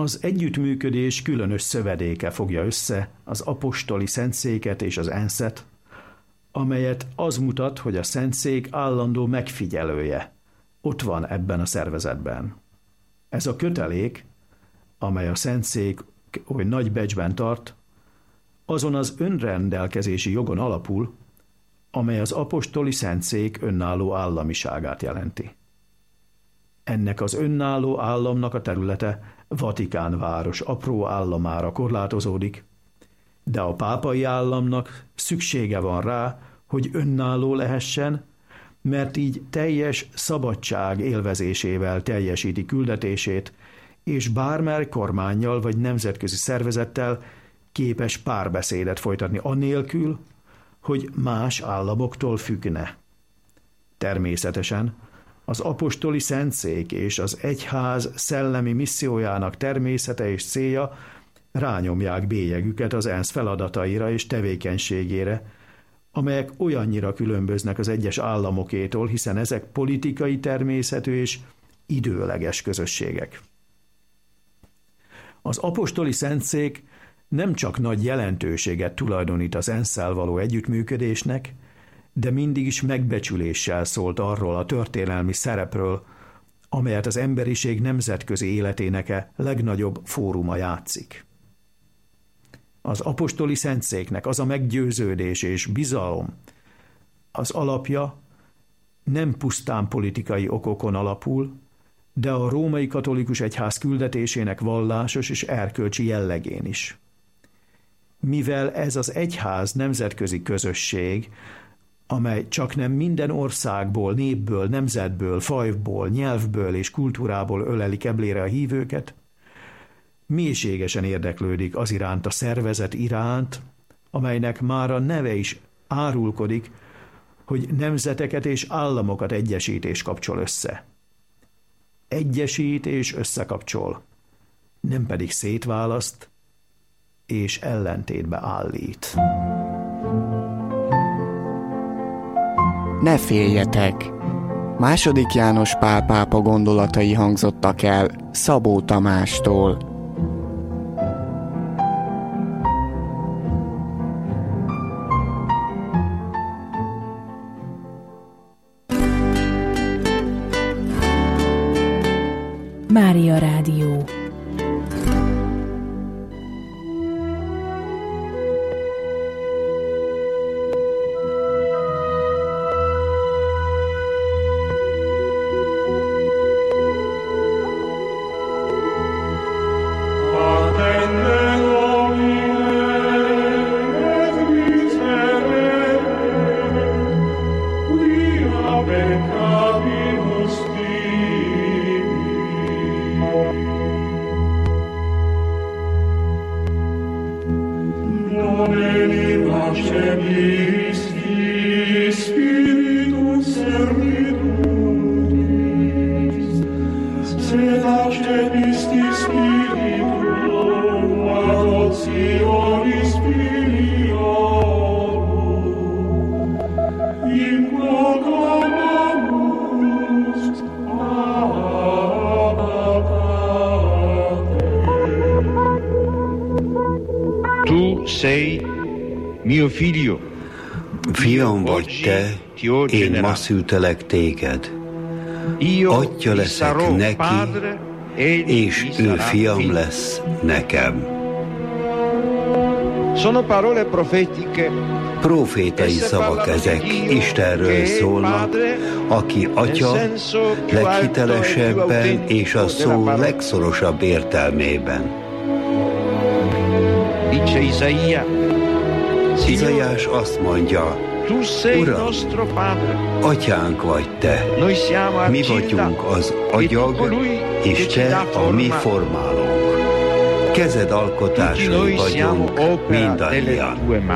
Az együttműködés különös szövedéke fogja össze az apostoli szentszéket és az ENSZ-et, amelyet az mutat, hogy a szentszék állandó megfigyelője ott van ebben a szervezetben. Ez a kötelék, amely a szentszék oly nagy becsben tart, azon az önrendelkezési jogon alapul, amely az apostoli szentszék önálló államiságát jelenti. Ennek az önálló államnak a területe Vatikán város apró államára korlátozódik, de a pápai államnak szüksége van rá, hogy önálló lehessen, mert így teljes szabadság élvezésével teljesíti küldetését, és bármely kormánnyal vagy nemzetközi szervezettel képes párbeszédet folytatni anélkül, hogy más államoktól függne. Természetesen az apostoli szentszék és az egyház szellemi missziójának természete és célja rányomják bélyegüket az ENSZ feladataira és tevékenységére, amelyek olyannyira különböznek az egyes államokétól, hiszen ezek politikai természetű és időleges közösségek. Az apostoli szentszék nem csak nagy jelentőséget tulajdonít az ENSZ-szel való együttműködésnek, de mindig is megbecsüléssel szólt arról a történelmi szerepről, amelyet az emberiség nemzetközi életének legnagyobb fóruma játszik. Az apostoli szentszéknek az a meggyőződés és bizalom, az alapja nem pusztán politikai okokon alapul, de a római katolikus egyház küldetésének vallásos és erkölcsi jellegén is. Mivel ez az egyház nemzetközi közösség, amely csaknem minden országból, népből, nemzetből, fajból, nyelvből és kultúrából öleli keblére a hívőket, mélységesen érdeklődik az iránt a szervezet iránt, amelynek már a neve is árulkodik, hogy nemzeteket és államokat egyesít és kapcsol össze. Egyesít és összekapcsol, nem pedig szétválaszt és ellentétbe állít. Ne féljetek! II. János Pál pápa gondolatai hangzottak el Szabó Tamástól. Mária Rádió. Fiam vagy te, én ma szültelek téged. Atya leszek neki, és ő fiam lesz nekem. Profétai szavak ezek, Istenről szólnak, aki Atya leghitelesebben és a szó legszorosabb értelmében. Izaiás azt mondja, Uram, Atyánk vagy te, mi vagyunk az agyag, és te a mi formálónk. Kezed alkotásai vagyunk mindannyian.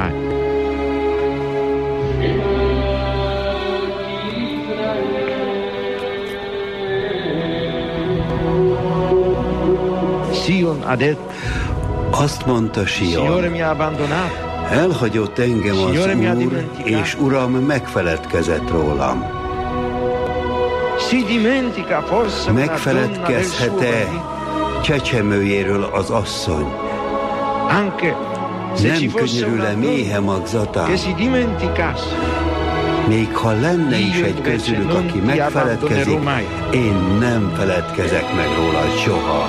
Azt mondta Sion, elhagyott engem az Úr, és Uram megfeledkezett rólam. Megfeledkezhet-e csecsemőjéről az asszony nem könyörül-e méhe magzatán? Még ha lenne is egy közülük, aki megfeledkezik, én nem feledkezek meg rólad soha.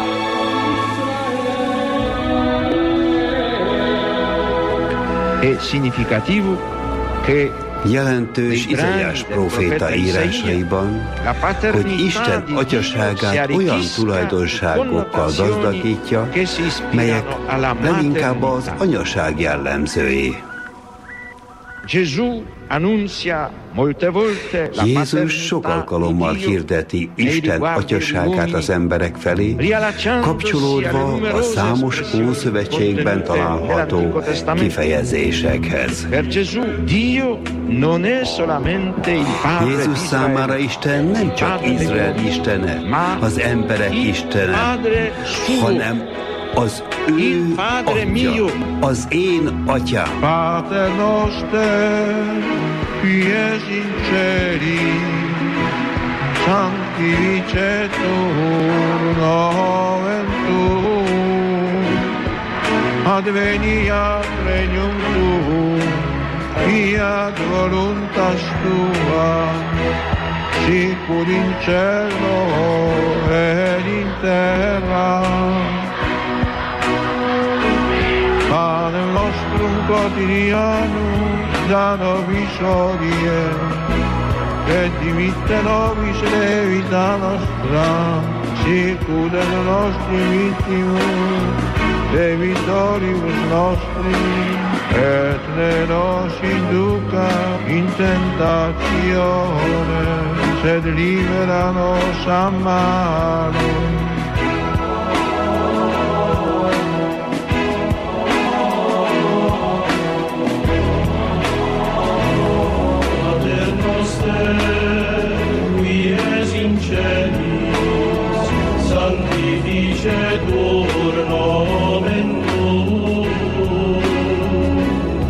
Jelentős Izaiás próféta írásaiban, hogy Isten atyaságát olyan tulajdonságokkal gazdagítja, melyek leginkább az anyaság jellemzői. Jézus sok alkalommal hirdeti Isten atyaságát az emberek felé, kapcsolódva a számos Ószövetségben található kifejezésekhez. Jézus számára Isten nem csak Izrael istene, az emberek istene, hanem az ő atya, az én atyám. Pater noster, qui es in celi, sanctificetur nomen tuum, adveniat regnum tuum, fiat voluntas tua, sicut in cielo et in terra. Panem nostrum quotidianum da nobis hodie, et dimitte nobis debita nostra, sicut et nostri vittimus debitoribus nostri, et ne nos induca in tentatione, sed libera nos a malo. Sanctificetur nomen tuum,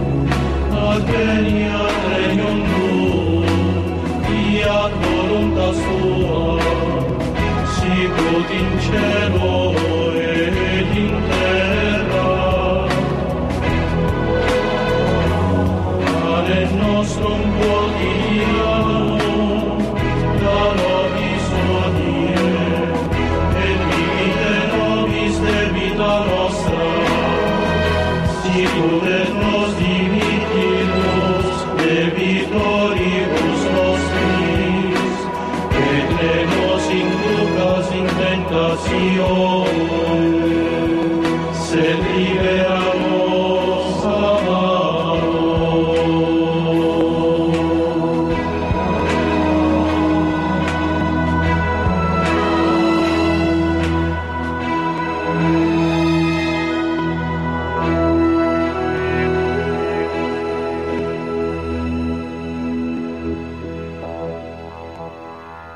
adveniat regnum tuum, fiat voluntas tua, sicut in cielo et in terra. Panem nostrum quotidianum da nobis hodie, debita nostra, sicut et nos dimittimus debitoribus nostris, et ne nos inducas in tentatione, sed libera